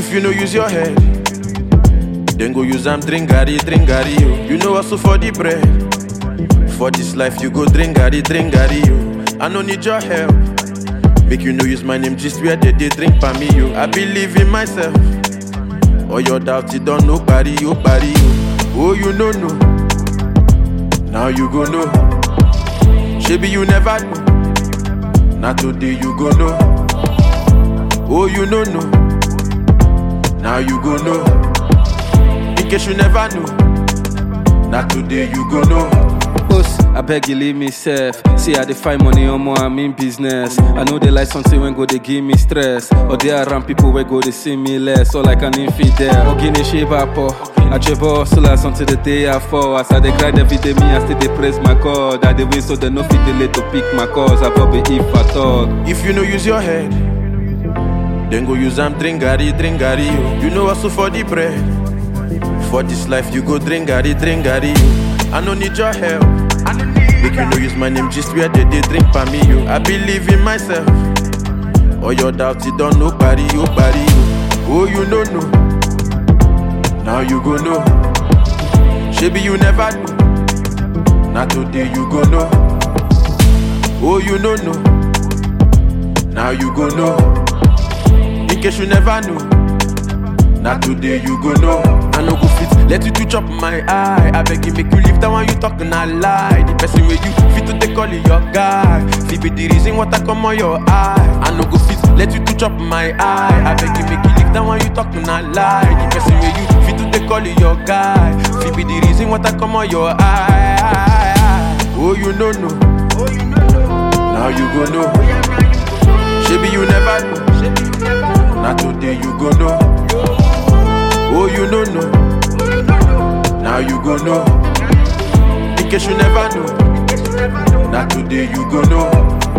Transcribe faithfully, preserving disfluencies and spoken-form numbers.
If you no use your head, then go use am drink garri, drink garri, yo. You know hustle for the bread. For this life you go drink garri, drink garri, yo. I no need your help. Make you no use my name just where they, they drink for me, yo. I believe in myself. All your doubts, you don't know, party, yo, party, yo. Oh, you know, no. Now you go know. Maybe you never know. Now today you go know. Oh, you know, no. Now you go know. In case you never know. Now today you go know. Boss, I beg you leave me safe. See I dey find money on more, I'm in business. I know they like something when go they give me stress. Or they around people where go they see me less. Or like an infidel. Or guinea shape up. I travel hustlers until the day I fall. As I dey grind every day, me I still dey praise my God. I dey win so they no fit delay to pick my cause. I probably if I talk. If you no use your head, then go use am drink garri, drink garri, yo. You know hustle for the bread. For this life you go drink garri, drink garri, yo. I no need your help. Make you no use my name just where they, they drink for me, yo. I believe in myself. All your doubts, you don't know, party, yo, party, yo. Oh, you know, no. Now you go know. Maybe you never know. Now today you go know. Oh, you know, no. Now you go know. In case you never know. Now today you go know. I no go fit, let you to chop my eye. I beg you make you leave that one you talking a lie. The person where you fit to take call it your guy. Fit be the reason what I come on your eye. I no go fit, let you to chop my eye. I beg you make you leave that one you talking a lie. The person where you fit to take call it your guy. Fit be the reason what I come on your eye. Oh you know no. Now you go know. Maybe you never know. Now today you go know. Oh, you know, no. Now you go know. In case you never know. Now today you go know.